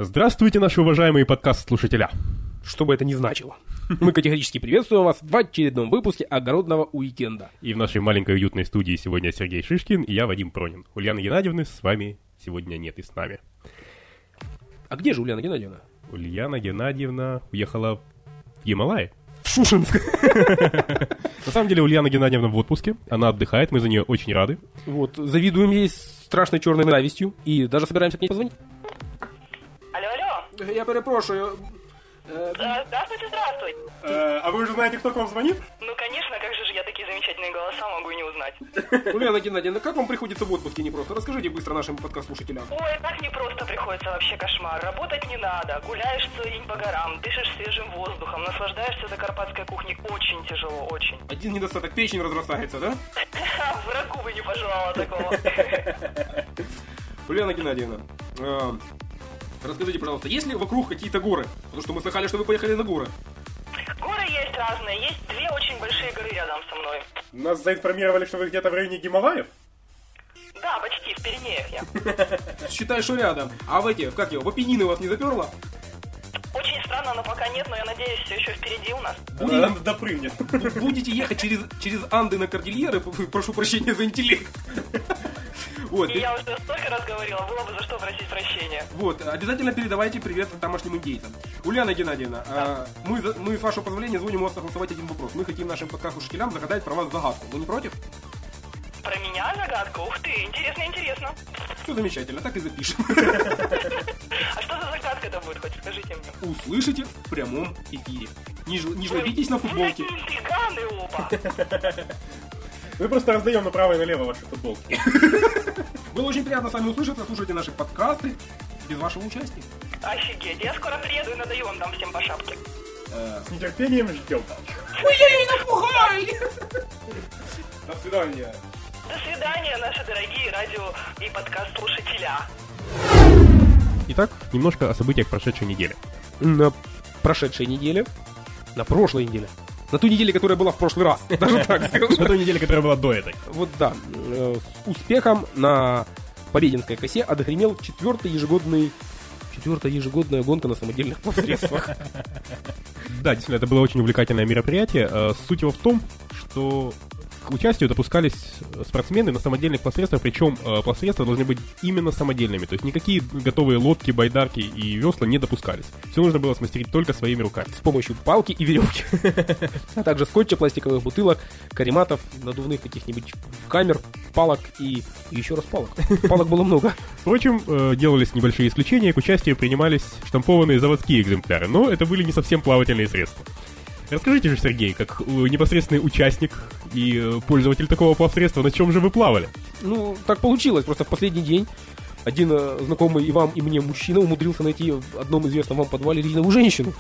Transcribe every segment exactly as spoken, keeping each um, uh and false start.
Здравствуйте, наши уважаемые подкаст-слушателя. Что бы это ни значило. Мы категорически приветствуем вас в очередном выпуске «Огородного уикенда». И в нашей маленькой уютной студии сегодня Сергей Шишкин и я, Вадим Пронин. Ульяна Геннадьевны с вами сегодня нет и с нами. А где же Ульяна Геннадьевна? Ульяна Геннадьевна уехала в Ямалаи. В Шушинск. На самом деле Ульяна Геннадьевна в отпуске, она отдыхает, мы за нее очень рады. Вот, завидуем ей страшной черной завистью и даже собираемся к ней позвонить. Алло, алло. Я перепрошую. Э, здравствуйте, здравствуйте. Э, а вы уже знаете, кто к вам звонит? Ну, конечно, как же я такие замечательные голоса могу и не узнать. Ульяна Геннадьевна, как вам приходится в отпуске непросто? Расскажите быстро нашим подкаст-слушателям. Ой, так непросто приходится, вообще кошмар. Работать не надо, гуляешь целый день по горам, дышишь свежим воздухом, наслаждаешься закарпатской кухней. Очень тяжело, очень. Один недостаток, печень разрастается, да? Врагу бы не пожелала такого. Ульяна Геннадьевна, расскажите, пожалуйста, есть ли вокруг какие-то горы? Потому что мы слыхали, что вы поехали на горы. Горы есть разные, есть две очень большие горы рядом со мной. Нас заинформировали, что вы где-то в районе Гималаев? Да, почти, в Пиренеях я. Считай, что рядом. А в эти, как его, в Апеннины вас не заперло? Очень странно, но пока нет, но я надеюсь, все еще впереди у нас. Она допрыгнет. Будете ехать через, через Анды на Кордильеры, прошу прощения за интеллект. Вот. И я уже столько раз говорила, было бы за что просить прощения. Вот, обязательно передавайте привет тамошним индейцам. Ульяна Геннадьевна, да. а, мы, мы, с вашего позволения, звоним вас согласовать один вопрос. Мы хотим нашим подкаст-слушателям загадать про вас загадку. Вы не против? Про меня загадка? Ух ты, интересно, интересно. Все замечательно, так и запишем. А что за загадка-то будет, хоть скажите мне? Услышите в прямом эфире. Не, ж, не жлобитесь на футболке. Вы интриганы оба. Мы просто раздаем направо и налево ваши футболки. Было очень приятно с вами услышаться. Слушайте наши подкасты без вашего участия. Офигеть, я скоро приеду и надаю вам там всем по шапке. С нетерпением ждем. Ой, я ее напугали! До свидания. До свидания, наши дорогие радио и подкаст-слушателя. Итак, немножко о событиях прошедшей недели. На прошедшей неделе, на прошлой неделе, на ту неделю, которая была в прошлый раз, даже так скажу. На ту неделю, которая была до этой. Вот да, с успехом на Побединской косе отгремел четвертый ежегодный, четвертая ежегодная гонка на самодельных плавсредствах. Да, действительно, это было очень увлекательное мероприятие. Суть его в том, что к участию допускались спортсмены на самодельных плавсредствах, причем э, плавсредства должны быть именно самодельными, то есть никакие готовые лодки, байдарки и весла не допускались. Все нужно было смастерить только своими руками. С помощью палки и веревки. А также скотча, пластиковых бутылок, карематов, надувных каких-нибудь камер, палок и еще раз палок. Палок было много. Впрочем, э, делались небольшие исключения, к участию принимались штампованные заводские экземпляры, но это были не совсем плавательные средства. Расскажите же, Сергей, как непосредственный участник и пользователь такого плавсредства, на чем же вы плавали? Ну, так получилось. Просто в последний день один э, знакомый и вам, и мне мужчина умудрился найти в одном известном вам подвале резиновую женщину.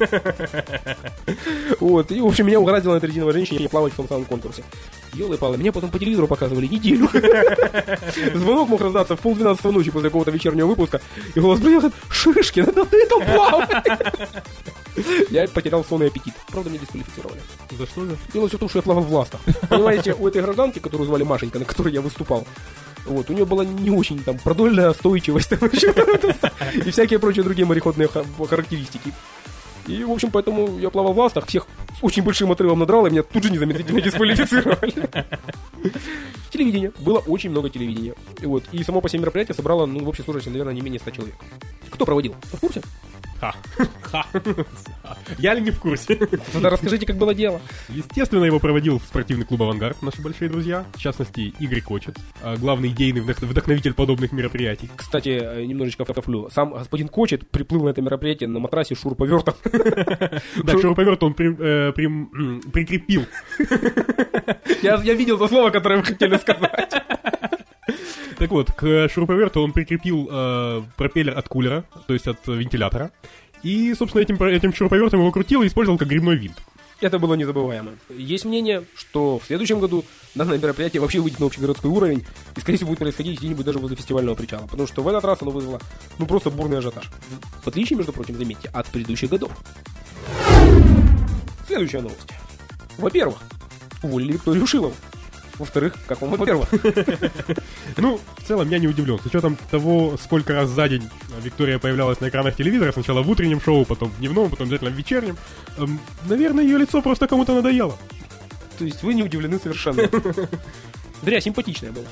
Вот. И, в общем, меня угораздило на этой резиновой женщине плавать в том самом конкурсе. Ёлы-палы, меня потом по телевизору показывали неделю. Звонок мог раздаться в полдвенадцатой ночи после какого-то вечернего выпуска. И голос говорит: Шишкин, это ты там плаваешь? Я потерял сон и аппетит. Правда, меня дисквалифицировали. За что же? Дело все в том, что я плавал в ластах. Понимаете, у этой гражданки, которую звали Машенька, на которой я выступал, вот, у нее была не очень там продольная остойчивость и всякие прочие другие мореходные характеристики. И, в общем, поэтому я плавал в ластах, всех с очень большим отрывом надрал, и меня тут же незамедлительно дисквалифицировали. Телевидение. Было очень много телевидения. Вот. И само по себе мероприятие собрало, ну, в общей сложности, наверное, не менее ста человек. Кто проводил? Вы в курсе? Ха. Ха. Я ли не в курсе? Тогда расскажите, как было дело. Естественно, его проводил спортивный клуб «Авангард», наши большие друзья. В частности, Игорь Кочет, главный идейный вдохновитель подобных мероприятий. Кстати, немножечко втоплю. Сам господин Кочет приплыл на это мероприятие на матрасе с шуруповертом. Да, шуруповерт он прикрепил. Я видел то слово, которое вы хотели сказать. Так вот, к шуруповерту он прикрепил э, пропеллер от кулера, то есть от вентилятора. И, собственно, этим, этим шуруповертом его крутил и использовал как грибной винт. Это было незабываемо. Есть мнение, что в следующем году данное мероприятие вообще выйдет на общегородской уровень и, скорее всего, будет происходить где-нибудь даже возле фестивального причала. Потому что в этот раз оно вызвало, ну, просто бурный ажиотаж. В отличие, между прочим, заметьте, от предыдущих годов. Следующая новость. Во-первых, уволили Викторию Шилову. Во-вторых, как вам во-первых? Ну, в целом, я не удивлен. С учетом того, сколько раз за день Виктория появлялась на экранах телевизора, сначала в утреннем шоу, потом в дневном, потом обязательно в вечернем, эм, наверное, ее лицо просто кому-то надоело. То есть вы не удивлены совершенно. Дря симпатичная была.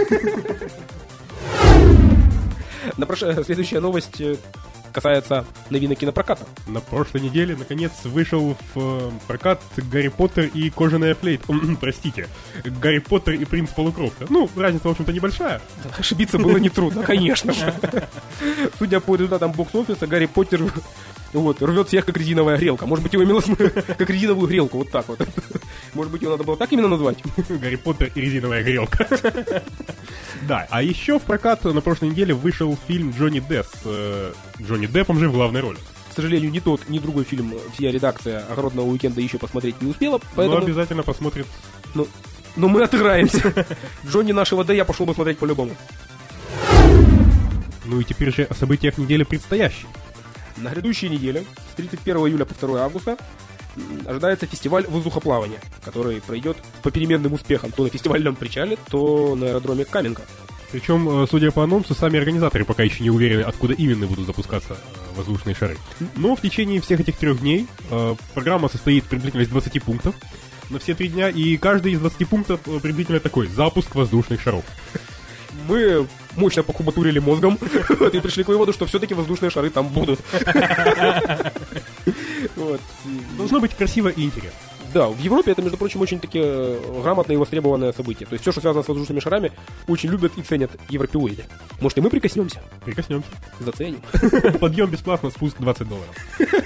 На прош... Следующая новость касается новинок кинопроката. На прошлой неделе, наконец, вышел в э, прокат «Гарри Поттер и кожаная флейта». Простите, «Гарри Поттер и принц полукровка». Ну, разница, в общем-то, небольшая. Ошибиться было нетрудно, конечно же. Судя по результатам бокс-офиса, Гарри Поттер вот, рвет всех, как резиновая грелка. Может быть, его имелось как резиновую грелку, вот так вот. Может быть, его надо было так именно назвать? «Гарри Поттер и резиновая грелка». Да, а еще в прокат на прошлой неделе вышел фильм «Джонни Депп» с Джонни Деппом же в главной роли. К сожалению, ни тот, ни другой фильм вся редакция «Огородного уикенда» еще посмотреть не успела, поэтому... Но обязательно посмотрит. Но, но мы отыграемся. Джонни нашего «да» я пошел бы смотреть по-любому. Ну и теперь же о событиях недели предстоящей. На грядущей неделе, с тридцать первого июля по второго августа, ожидается фестиваль воздухоплавания, который пройдет с попеременным успехом то на фестивальном причале, то на аэродроме Каменка. Причем, судя по анонсу, сами организаторы пока еще не уверены, откуда именно будут запускаться воздушные шары. Но в течение всех этих трех дней э, программа состоит приблизительно из двадцати пунктов на все три дня, и каждый из двадцати пунктов приблизительно такой: запуск воздушных шаров. Мы мощно покубатурили мозгом и пришли к выводу, что все-таки воздушные шары там будут. Вот. Должно быть красиво и интересно. Да, в Европе это, между прочим, очень таки грамотное и востребованное событие. То есть все, что связано с воздушными шарами, очень любят и ценят европеоиды. Может, и мы прикоснемся? Прикоснемся. Заценим. Подъем бесплатно, спуск двадцать долларов.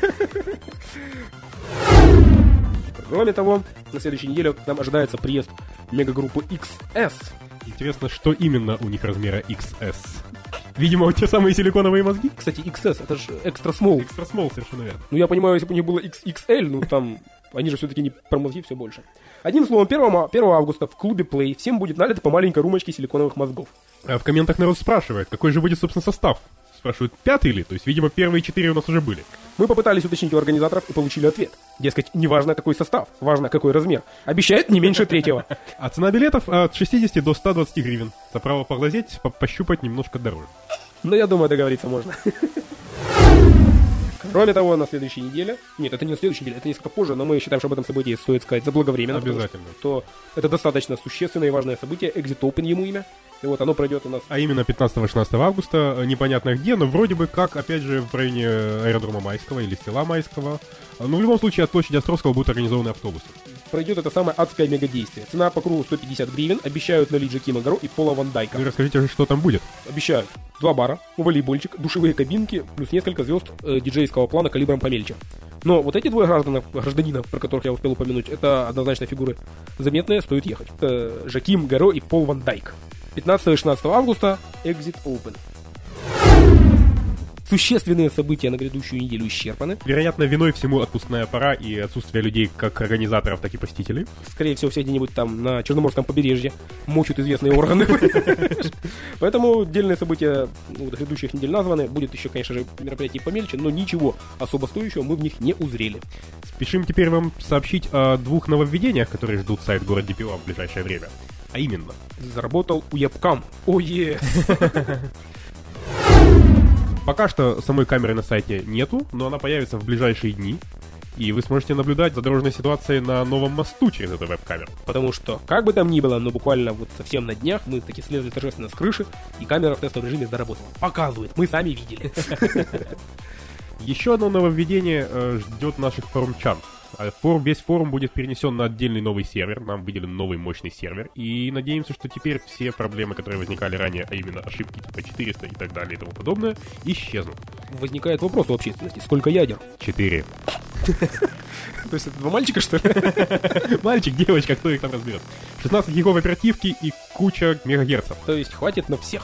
Кроме того, на следующей неделе к нам ожидается приезд мегагруппы икс эс. Интересно, что именно у них размера икс эс? Видимо, те самые силиконовые мозги? Кстати, икс эс, это же экстра смол. Экстра смол, совершенно верно. Ну, я понимаю, если бы у них было икс икс эль, ну, там, они же все-таки не про мозги, все больше. Одним словом, первого августа в клубе Play всем будет налито по маленькой рюмочке силиконовых мозгов. А в комментах народ спрашивает, какой же будет, собственно, состав? Спрашивают, пятый ли? То есть, видимо, первые четыре у нас уже были. Мы попытались уточнить у организаторов и получили ответ. Дескать, не важно какой состав, важно какой размер. Обещают не меньше третьего. А цена билетов от шестидесяти до ста двадцати гривен. За право поглазеть, по- пощупать немножко дороже. Но я думаю, договориться можно. Кроме того, на следующей неделе... Нет, это не на следующей неделе, это несколько позже, но мы считаем, что об этом событии стоит сказать заблаговременно. Обязательно. То это достаточно существенное и важное событие. Exit Open ему имя. И вот оно пройдет у нас... А именно пятнадцатого-шестнадцатого августа, непонятно где, но вроде бы как, опять же, в районе аэродрома Майского или села Майского. Но в любом случае от площади Островского будут организованы автобусы. Пройдет это самое адское мегадействие. Цена по кругу сто пятьдесят гривен. Обещают налить Джакима Гаро и Пола Ван Дайка. Ну и расскажите же, что там будет. Обещают два бара, волейбольчик, душевые кабинки, плюс несколько звезд э, диджейского плана калибром помельче. Но вот эти двое граждан, гражданинов, про которых я успел упомянуть, это однозначно фигуры заметные, стоит ехать. Это Жаким Гаро и Пол Ван Дайк. пятнадцатого и шестнадцатого августа Exit Open. Существенные события на грядущую неделю исчерпаны. Вероятно, виной всему отпускная пора и отсутствие людей как организаторов, так и посетителей. Скорее всего, все где-нибудь там на Черноморском побережье мочат известные органы. Поэтому отдельные события грядущих недель названы. Будет еще, конечно же, мероприятие помельче, но ничего особо стоящего мы в них не узрели. Спешим теперь вам сообщить о двух нововведениях, которые ждут сайт Город Дипила в ближайшее время. А именно... Заработал уебкам. О, е! Пока что самой камеры на сайте нету, но она появится в ближайшие дни. И вы сможете наблюдать за дорожной ситуацией на новом мосту через эту веб-камеру. Потому что, как бы там ни было, но буквально вот совсем на днях мы таки слезли торжественно с крыши, и камера в тестовом режиме заработала. Показывает, мы сами видели. Еще одно нововведение э, ждет наших форумчан. Форум, весь форум будет перенесен на отдельный новый сервер. Нам выделен новый мощный сервер. И надеемся, что теперь все проблемы, которые возникали ранее, а именно ошибки типа четыреста и так далее и тому подобное, исчезнут. Возникает вопрос у общественности. Сколько ядер? Четыре. То есть это два мальчика, что ли? Мальчик, девочка, кто их там разберет? шестнадцать гигов оперативки и куча мегагерцев. То есть хватит на всех.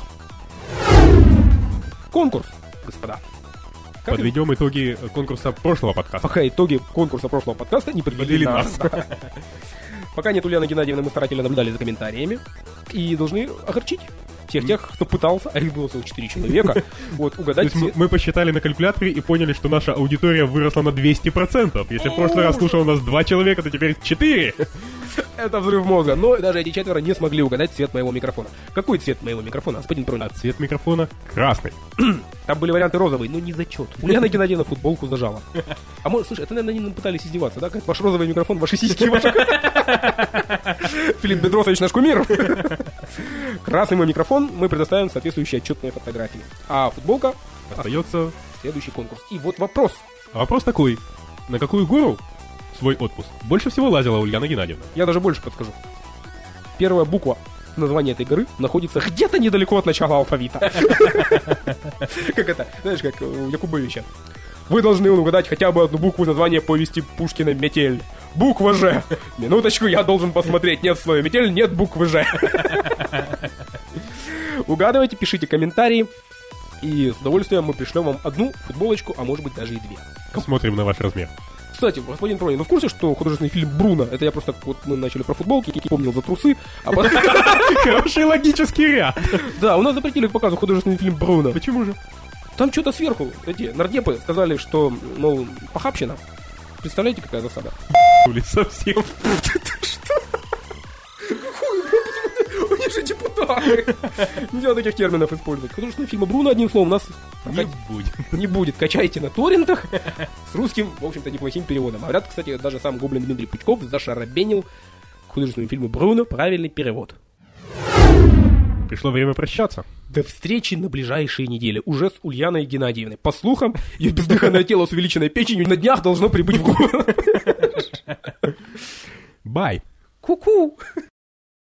Конкурс, господа. Как Подведем это? итоги конкурса прошлого подкаста. Пока итоги конкурса прошлого подкаста не подвели нас. нас. Пока нет Ульяны Геннадьевны, мы старательно наблюдали за комментариями. И должны огорчить. всех тех, кто пытался, а их было целых четыре человека, вот, То угадать есть мы, цвет. мы посчитали на калькуляторе и поняли, что наша аудитория выросла на двести процентов. Если в прошлый раз слушало нас два человека, то теперь четыре. Это взрыв мозга. Но даже эти четверо не смогли угадать цвет моего микрофона. Какой цвет моего микрофона, господин Пронин? А цвет микрофона красный. Там были варианты розовый, но не зачет. Ульяна Геннадьевна футболку зажала. А может, слушай, это, наверное, они пытались издеваться, да? Как ваш розовый микрофон, ваши сиськи, ваши... Филипп Бедросович наш кумир. Красный мой микрофон, мы предоставим соответствующие отчетные фотографии. А футболка Остается... следующий конкурс. И вот вопрос. А вопрос такой. На какую гору свой отпуск больше всего лазила Ульяна Геннадьевна? Я даже больше подскажу. Первая буква названия этой горы находится где-то недалеко от начала алфавита. Как это, знаешь, как у Якубовича. Вы должны угадать хотя бы одну букву названия повести Пушкина «Метель». Буква «Ж». Минуточку, я должен посмотреть. Нет в слове «Метель», нет буквы «Ж». Угадывайте, пишите комментарии. И с удовольствием мы пришлем вам одну футболочку, а может быть даже и две. Смотрим на ваш размер. Кстати, господин Пронин, вы в курсе, что художественный фильм «Бруно», это я просто, вот мы начали про футболки, я помнил за трусы, а потом... Хороший логический ряд. Да, у нас запретили показывать художественный фильм «Бруно». Почему же? Там что-то сверху, эти нардепы сказали, что, мол, похабщина. Представляете, какая засада? Хули совсем. Они же депутаты. Нельзя таких терминов использовать. Художественный фильм «Бруно», одним словом, у нас Не будет. не будет. Качайте на торрентах с русским, в общем-то, неплохим переводом. А говорят, кстати, даже сам гоблин Дмитрий Пучков зашарабенил к художественному фильму «Бруно» правильный перевод. Пришло время прощаться. До встречи на ближайшие недели. Уже с Ульяной Геннадьевной. По слухам, ее бездыханное тело с увеличенной печенью на днях должно прибыть в город. Бай. Ку-ку!